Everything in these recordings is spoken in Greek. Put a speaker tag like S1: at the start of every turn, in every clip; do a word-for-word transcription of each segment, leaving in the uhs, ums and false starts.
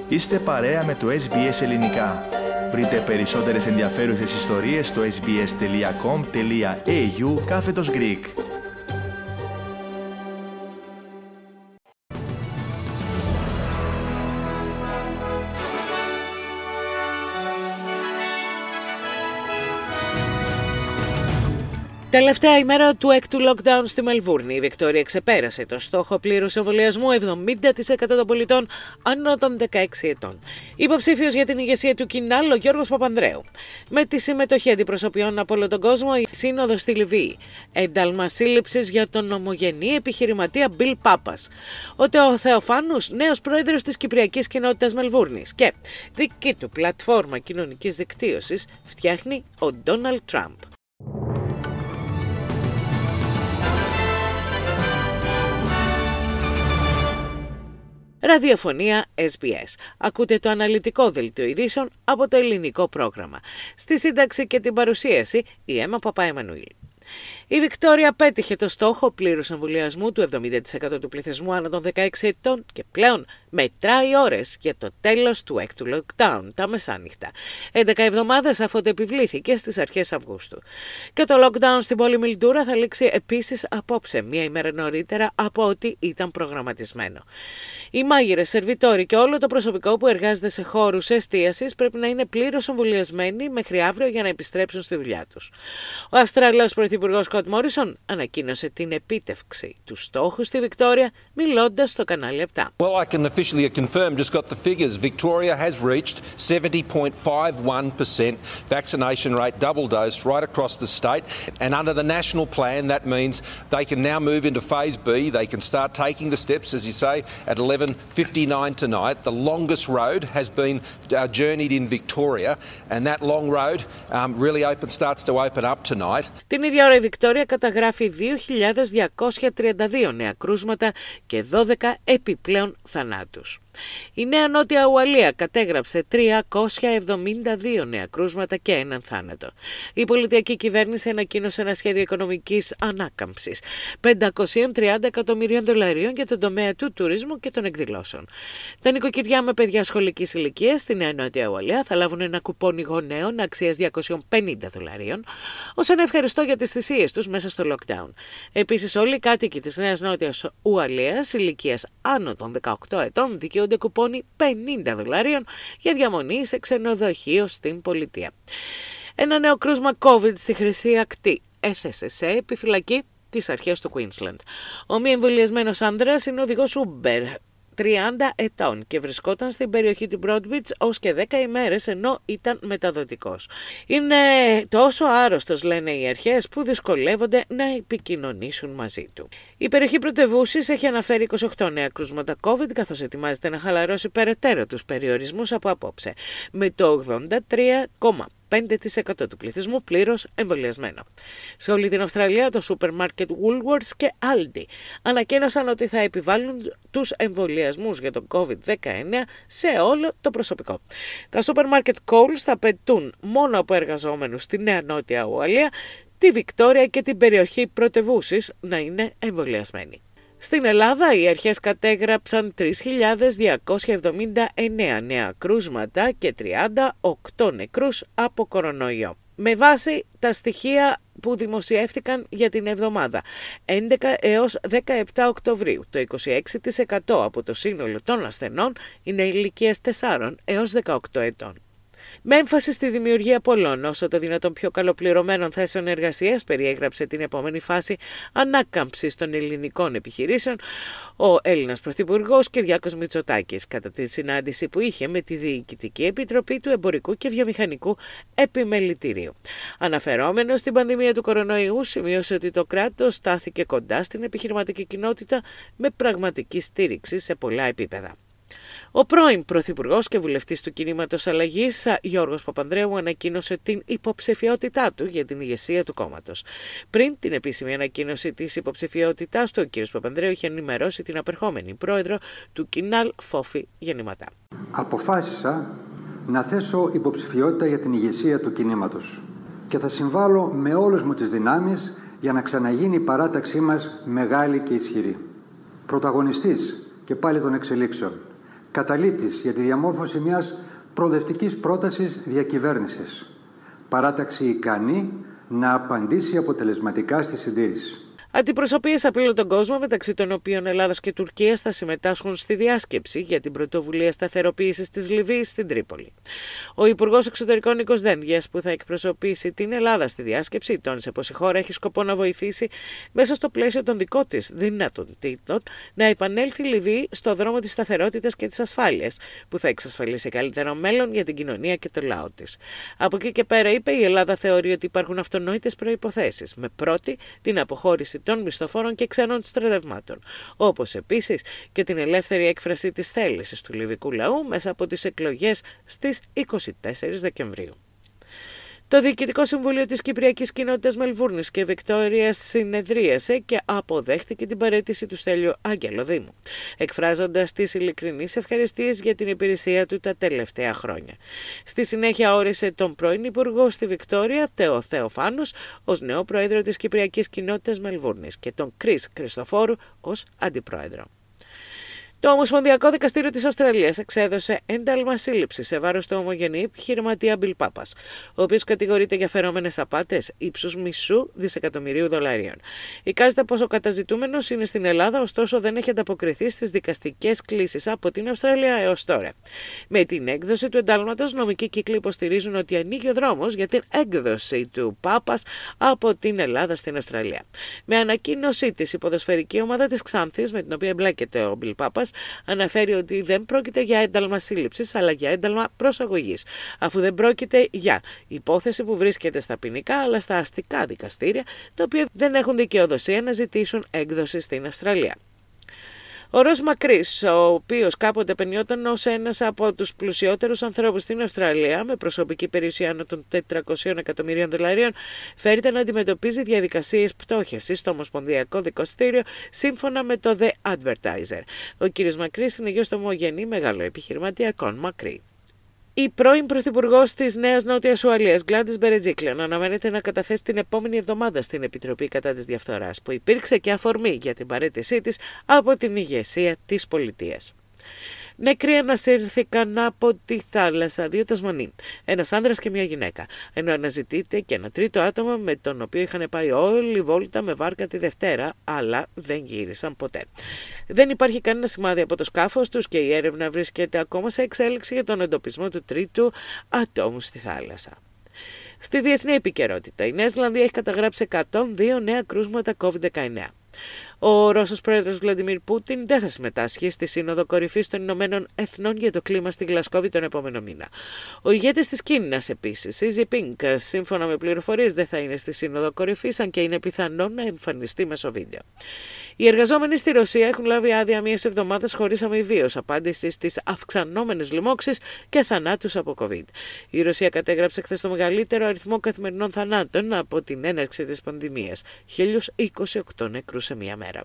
S1: Είστε παρέα με το ες μπι ες Ελληνικά. Βρείτε περισσότερες ενδιαφέρουσες ιστορίες στο sbs.com.au κάθετος Greek.
S2: Τελευταία ημέρα του έκτου lockdown στη Μελβούρνη. Η Βικτόρια ξεπέρασε το στόχο πλήρους εμβολιασμού εβδομήντα τοις εκατό των πολιτών άνω των δεκαέξι ετών. Υποψήφιος για την ηγεσία του Κινάλ, ο Γιώργος Παπανδρέου. Με τη συμμετοχή αντιπροσωπιών από όλο τον κόσμο, η σύνοδος στη Λιβύη. Ένταλμα σύλληψης για τον ομογενή επιχειρηματία Μπιλ Πάπας. Ο Τεο Θεοφάνους, νέος πρόεδρος της Κυπριακής Κοινότητας Μελβούρνης. Και δική του πλατφόρμα κοινωνικής δικτύωσης φτιάχνει ο Ντόναλντ Τραμπ. Ραδιοφωνία ες μπι ες. Ακούτε το αναλυτικό δελτίο ειδήσεων από το ελληνικό πρόγραμμα. Στη σύνταξη και την παρουσίαση η Έμα Παπαεμμανουήλ. Η Βικτόρια πέτυχε το στόχο πλήρους εμβολιασμού του εβδομήντα τοις εκατό του πληθυσμού άνω των δεκαέξι ετών και πλέον μετράει ώρες για το τέλος του έκτου lockdown, τα μεσάνυχτα. έντεκα εβδομάδες αφού επιβλήθηκε στις αρχές Αυγούστου. Και το lockdown στην πόλη Μιλντούρα θα λήξει επίσης απόψε, μία ημέρα νωρίτερα από ό,τι ήταν προγραμματισμένο. Οι μάγειρες, σερβιτόροι και όλο το προσωπικό που εργάζεται σε χώρους εστίασης πρέπει να είναι πλήρως εμβολιασμένοι μέχρι αύριο για να επιστρέψουν στη δουλειά τους. Ο Αυστραλός Πρωθυπουργός Σκοτ Μόρισον ανακοίνωσε την επίτευξη του στόχου στη Βικτόρια μιλώντας στο κανάλι επτά.
S3: Well, I can officially confirm, just got the figures. Victoria has reached seventy point five one percent vaccination rate, double dosed right across the state. And under the national plan, that means they can now move into phase B. They can start taking the steps, as you say, at eleven fifty-nine tonight. The longest road has been uh, journeyed in Victoria, and that long road um, really open, starts to open up tonight.
S2: Την ίδια ώρα η Βικτόρια καταγράφει δύο χιλιάδες διακόσια τριάντα δύο νέα κρούσματα και δώδεκα επιπλέον θανάτους. Η Νέα Νότια Ουαλία κατέγραψε τριακόσια εβδομήντα δύο νέα κρούσματα και έναν θάνατο. Η πολιτιακή κυβέρνηση ανακοίνωσε ένα σχέδιο οικονομικής ανάκαμψης πεντακόσια τριάντα εκατομμυρίων δολαρίων για τον τομέα του τουρισμού και των εκδηλώσεων. Τα νοικοκυριά με παιδιά σχολικής ηλικίας στη Νέα Νότια Ουαλία θα λάβουν ένα κουπόνι γονέων αξίας διακόσια πενήντα δολαρίων ως ένα ευχαριστώ για τις θυσίες τους μέσα στο lockdown. Επίσης, όλοι οι κάτοικοι της Νέας Νότιας Ουαλίας ηλικίας άνω των δεκαοκτώ ετών δικαιούνται κουπόνι πενήντα δολαρίων για διαμονή σε ξενοδοχείο στην πολιτεία. Ένα νέο κρούσμα COVID στη Χρυσή Ακτή έθεσε σε επιφυλακή τις αρχές του Queensland. Ο μη εμβολιασμένος άνδρας είναι οδηγός Uber, τριάντα ετών και βρισκόταν στην περιοχή του Broadbeach ως και δέκα ημέρες ενώ ήταν μεταδοτικός. Είναι τόσο άρρωστος, λένε οι αρχές, που δυσκολεύονται να επικοινωνήσουν μαζί του. Η περιοχή πρωτευούσης έχει αναφέρει είκοσι οκτώ νέα κρούσματα COVID, καθώς ετοιμάζεται να χαλαρώσει περαιτέρω τους περιορισμούς από απόψε, με το ογδόντα τρία κόμμα πέντε τοις εκατό του πληθυσμού πλήρως εμβολιασμένο. Σε όλη την Αυστραλία, το σούπερ μάρκετ Woolworths και Aldi ανακοίνωσαν ότι θα επιβάλλουν τους εμβολιασμούς για τον κόβιντ δεκαεννέα σε όλο το προσωπικό. Τα σούπερ μάρκετ Coles θα απαιτούν μόνο από εργαζόμενους στη Νέα Νότια Ουαλία, τη Βικτόρια και την περιοχή πρωτευούσης να είναι εμβολιασμένοι. Στην Ελλάδα, οι αρχές κατέγραψαν τρεις χιλιάδες διακόσια εβδομήντα εννέα νέα κρούσματα και τριάντα οκτώ νεκρούς από κορονοϊό. Με βάση τα στοιχεία που δημοσιεύτηκαν για την εβδομάδα έντεκα έως δεκαεπτά Οκτωβρίου, το είκοσι έξι τοις εκατό από το σύνολο των ασθενών είναι ηλικίας τεσσάρων έως δεκαοκτώ ετών. Με έμφαση στη δημιουργία πολλών όσο το δυνατόν πιο καλοπληρωμένων θέσεων εργασίας, περιέγραψε την επόμενη φάση ανάκαμψης των ελληνικών επιχειρήσεων ο Έλληνας Πρωθυπουργός Κυριάκος Μητσοτάκης κατά τη συνάντηση που είχε με τη Διοικητική Επιτροπή του Εμπορικού και Βιομηχανικού Επιμελητηρίου. Αναφερόμενος στην πανδημία του κορονοϊού, σημείωσε ότι το κράτος στάθηκε κοντά στην επιχειρηματική κοινότητα με πραγματική στήριξη σε πολλά επίπεδα. Ο πρώην Πρωθυπουργός και βουλευτής του Κινήματος Αλλαγής, Γιώργος Παπανδρέου, ανακοίνωσε την υποψηφιότητά του για την ηγεσία του κόμματος. Πριν την επίσημη ανακοίνωση της υποψηφιότητάς του, ο κ. Παπανδρέου είχε ενημερώσει την απερχόμενη πρόεδρο του Κινάλ, Φόφη Γεννηματά.
S4: Αποφάσισα να θέσω υποψηφιότητα για την ηγεσία του κινήματος και θα συμβάλλω με όλες μου τις δυνάμεις για να ξαναγίνει η παράταξή μας μεγάλη και ισχυρή. Πρωταγωνιστής και πάλι των εξελίξεων, καταλήτης για τη διαμόρφωση μιας προοδευτικής πρότασης διακυβέρνησης. Παράταξη ικανή να απαντήσει αποτελεσματικά στη συντήρηση.
S2: Αντιπροσωπείες από όλο τον κόσμο, μεταξύ των οποίων Ελλάδας και Τουρκίας, θα συμμετάσχουν στη διάσκεψη για την πρωτοβουλία σταθεροποίησης της Λιβύης στην Τρίπολη. Ο Υπουργός Εξωτερικών Νίκος Δένδιας, που θα εκπροσωπήσει την Ελλάδα στη διάσκεψη, τόνισε πως η χώρα έχει σκοπό να βοηθήσει μέσα στο πλαίσιο των δικών της δυνατοτήτων να επανέλθει η Λιβύη στο δρόμο της σταθερότητας και της ασφάλειας, που θα εξασφαλίσει καλύτερο μέλλον για την κοινωνία και το λαό της. Από εκεί και πέρα, είπε, η Ελλάδα θεωρεί ότι υπάρχουν αυτονόητες προϋποθέσεις, με πρώτη την αποχώρηση των μισθοφόρων και ξένων στρατευμάτων, όπως επίσης και την ελεύθερη έκφραση της θέλησης του λιβικού λαού μέσα από τις εκλογές στις είκοσι τέσσερις Δεκεμβρίου. Το Διοικητικό Συμβούλιο της Κυπριακής Κοινότητας Μελβούρνης και Βικτόριας συνεδρίασε και αποδέχτηκε την παραίτηση του Στέλιου Αγγελοδήμου, εκφράζοντας τις ειλικρινείς ευχαριστίες για την υπηρεσία του τα τελευταία χρόνια. Στη συνέχεια όρισε τον πρώην Υπουργό στη Βικτόρια, Θεό Θεοφάνους, ως νέο πρόεδρο της Κυπριακής Κοινότητας Μελβούρνης και τον Κρίς Χριστοφόρου ως αντιπρόεδρο. Το Ομοσπονδιακό Δικαστήριο της Αυστραλίας εξέδωσε ένταλμα σύλληψης σε βάρος του ομογενή επιχειρηματία Μπιλ Πάπας, ο οποίος κατηγορείται για φερόμενες απάτες ύψους μισού δισεκατομμυρίου δολαρίων. Εικάζεται πως ο καταζητούμενος είναι στην Ελλάδα, ωστόσο δεν έχει ανταποκριθεί στις δικαστικές κλήσεις από την Αυστραλία έως τώρα. Με την έκδοση του εντάλματος, νομικοί κύκλοι υποστηρίζουν ότι ανοίγει ο δρόμος για την έκδοση του Πάπας από την Ελλάδα στην Αυστραλία. Με ανακοίνωσή της, η ποδοσφαιρική ομάδα της Ξάνθης, με την οποία εμπλέκεται ο Μπιλ Πάπας, αναφέρει ότι δεν πρόκειται για ένταλμα σύλληψης, αλλά για ένταλμα προσαγωγής, αφού δεν πρόκειται για υπόθεση που βρίσκεται στα ποινικά αλλά στα αστικά δικαστήρια, τα οποία δεν έχουν δικαιοδοσία να ζητήσουν έκδοση στην Αυστραλία. Ο Ρος Μακρύς, ο οποίος κάποτε πενιόταν ως ένας από τους πλουσιότερους ανθρώπους στην Αυστραλία, με προσωπική περιουσία άνω των τετρακοσίων εκατομμυρίων δολαρίων, φέρεται να αντιμετωπίζει διαδικασίες πτώχευσης στο Ομοσπονδιακό Δικαστήριο, σύμφωνα με το The Advertiser. Ο κ. Μακρύς είναι γιος του ομογενή μεγάλο επιχειρηματία Κον Μακρύ. Η πρώην Πρωθυπουργός της Νέας Νότιας Ουαλίας, Γκλάντις Μπερετζίκλιαν, αναμένεται να καταθέσει την επόμενη εβδομάδα στην Επιτροπή κατά της Διαφθοράς, που υπήρξε και αφορμή για την παραίτησή της από την ηγεσία της πολιτείας. Νεκροί ανασύρθηκαν από τη θάλασσα δύο Τασμανοί, ένας άνδρας και μια γυναίκα, ενώ αναζητείται και ένα τρίτο άτομο με τον οποίο είχαν πάει όλη βόλτα με βάρκα τη Δευτέρα, αλλά δεν γύρισαν ποτέ. Δεν υπάρχει κανένα σημάδι από το σκάφος τους και η έρευνα βρίσκεται ακόμα σε εξέλιξη για τον εντοπισμό του τρίτου ατόμου στη θάλασσα. Στη διεθνή επικαιρότητα, η Νέα Ζηλανδία έχει καταγράψει εκατόν δύο νέα κρούσματα κόβιντ δεκαεννέα. Ο Ρώσος πρόεδρος Βλαντιμίρ Πούτιν δεν θα συμμετάσχει στη Σύνοδο Κορυφής των Ηνωμένων Εθνών για το κλίμα στη Γλασκόβη τον επόμενο μήνα. Ο ηγέτης της Κίνας επίσης, Xi Jinping, σύμφωνα με πληροφορίες, δεν θα είναι στη Σύνοδο Κορυφής, αν και είναι πιθανό να εμφανιστεί μέσω βίντεο. Οι εργαζόμενοι στη Ρωσία έχουν λάβει άδεια μίας εβδομάδας χωρίς αμοιβή ως απάντηση στις αυξανόμενες λοιμώξεις και θανάτους από COVID. Η Ρωσία κατέγραψε χθες το μεγαλύτερο αριθμό καθημερινών θανάτων από την έναρξη της πανδημίας, χίλιους είκοσι οκτώ νεκρούς σε μία μέρα.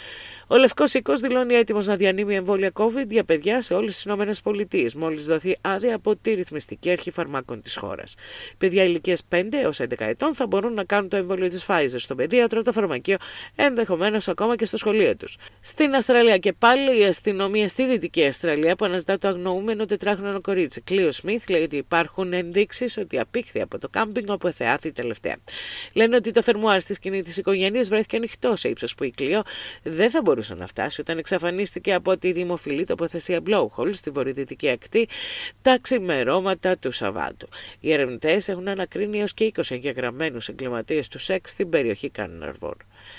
S2: Ο Λευκός Οίκος δηλώνει έτοιμος να διανύμει εμβόλια COVID για παιδιά σε όλες τις ΗΠΑ, μόλις δοθεί άδεια από τη ρυθμιστική αρχή φαρμάκων της χώρας. Παιδιά ηλικίας πέντε έως έντεκα ετών θα μπορούν να κάνουν το εμβόλιο της Pfizer στον παιδίατρο, το φαρμακείο, ενδεχομένως ακόμα και στο σχολείο τους. Στην Αυστραλία και πάλι, η αστυνομία στη Δυτική Αυστραλία, που αναζητά το αγνοούμενο τετράχρονο κορίτσι Κλείο Σμιθ, λέει ότι υπάρχουν ενδείξεις ότι απήχθη από το κάμπινγκ όπου εθεάθη τελευταία. Λένε ότι το φερμουάρ στη σκηνή της οικογένειας βρέθηκε ανοιχτό σε ύψος που η Κλείο δεν θα μπορούσε να φτάσει όταν εξαφανίστηκε από τη δημοφιλή τοποθεσία Blowhole στη βορειοδυτική ακτή τα ξημερώματα του Σαββάτου. Οι ερευνητές έχουν ανακρίνει έως και είκοσι εγγεγραμμένους εγκληματίες του σεξ στην περιοχή Carnarvon.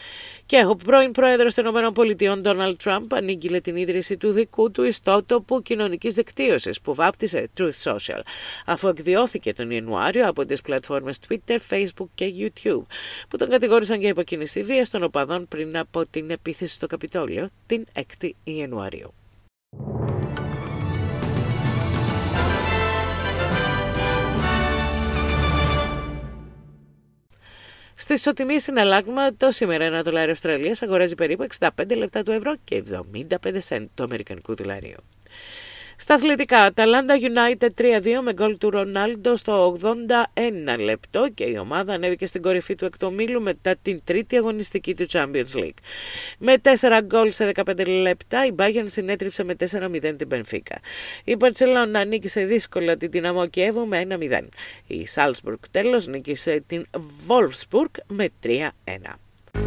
S2: Και ο πρώην πρόεδρος των ΗΠΑ, Ντόναλντ Τραμπ, ανήγγειλε την ίδρυση του δικού του ιστότοπου κοινωνικής δικτύωσης που βάπτισε Truth Social, αφού εκδιώθηκε τον Ιανουάριο από τις πλατφόρμες Twitter, Facebook και YouTube, που τον κατηγόρησαν για υποκίνηση βίας των οπαδών πριν από την επίθεση στο Καπιτόλιο την έκτη Ιανουαρίου. Στις ισοτιμίες συναλλάγματος, σήμερα ένα δολάριο Αυστραλίας αγοράζει περίπου εξήντα πέντε λεπτά του ευρώ και εβδομήντα πέντε σεντ του αμερικανικού δολαρίου. Στα αθλητικά, Αταλάντα United τρία δύο με γκολ του Ρονάλντο στο ογδόντα ένα λεπτό και η ομάδα ανέβηκε στην κορυφή του εκτομήλου μετά την τρίτη αγωνιστική του Champions League. Με τέσσερα γκολ σε δεκαπέντε λεπτά, η Bayern συνέτριψε με τέσσερα μηδέν την Benfica. Η Barcelona νίκησε δύσκολα την Dinamo Kiev με ένα μηδέν. Η Salzburg τέλος νίκησε την Wolfsburg με τρία ένα.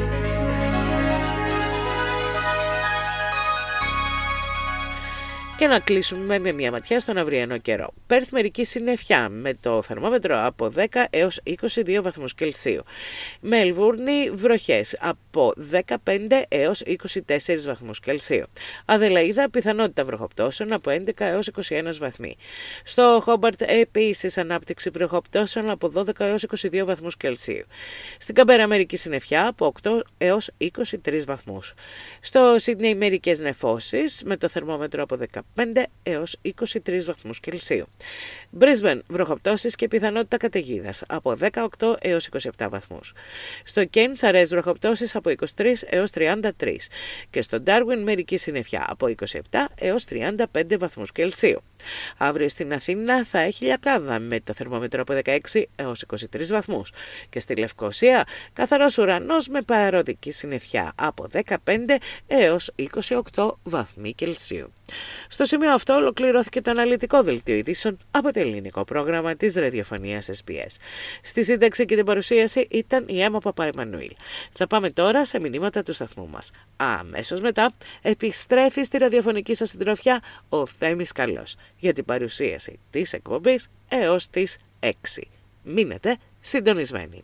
S2: Και να κλείσουμε με μια ματιά στον αυριανό καιρό. Πέρθ μερική συννεφιά με το θερμόμετρο από δέκα έως είκοσι δύο βαθμούς Κελσίου. Μελβούρνη βροχές από δεκαπέντε έως είκοσι τέσσερις βαθμούς Κελσίου. Αδελαΐδα πιθανότητα βροχοπτώσεων από έντεκα έως είκοσι ένα βαθμοί. Στο Χόμπαρτ επίσης ανάπτυξη βροχοπτώσεων από δώδεκα έως είκοσι δύο βαθμούς Κελσίου. Στην Καμπέρα μερική συννεφιά από οκτώ έως είκοσι τρεις βαθμούς. Στο Σίδνεϊ μερικές νεφώσεις με το θερμόμετρο από δεκαπέντε έως είκοσι τρεις βαθμούς Κελσίου. Μπρίσμπεν βροχοπτώσεις και πιθανότητα καταιγίδας από δεκαοκτώ έως είκοσι επτά βαθμούς. Στο Κέιν σαρές βροχοπτώσεις από είκοσι τρεις έως τριάντα τρεις και στο Ντάρουιν μερική συννεφιά από είκοσι επτά έως τριάντα πέντε βαθμούς Κελσίου. Αύριο στην Αθήνα θα έχει λιακάδα με το θερμόμετρο από δεκαέξι έως είκοσι τρεις βαθμούς και στη Λευκοσία καθαρός ουρανός με παροδική συννεφιά από δεκαπέντε έως είκοσι οκτώ βαθμοί Κελσίου. Στο σημείο αυτό ολοκληρώθηκε το αναλυτικό δελτίο ειδήσεων από το ελληνικό πρόγραμμα της ραδιοφωνίας ες μπι ες. Στη σύνταξη και την παρουσίαση ήταν η Έμα Παπα-Εμμανουήλ. Θα πάμε τώρα σε μηνύματα του σταθμού μας. Αμέσως μετά επιστρέφει στη ραδιοφωνική σας συντροφιά ο Θέμης Καλός για την παρουσίαση της εκπομπής έως τις έξι. Μείνετε συντονισμένοι.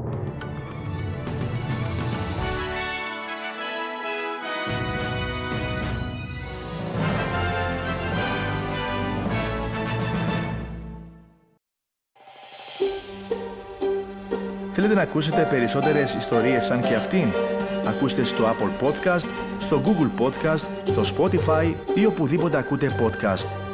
S1: Θέλετε να ακούσετε περισσότερες ιστορίες σαν και αυτήν? Ακούστε στο Apple Podcast, στο Google Podcast, στο Spotify ή οπουδήποτε ακούτε podcast.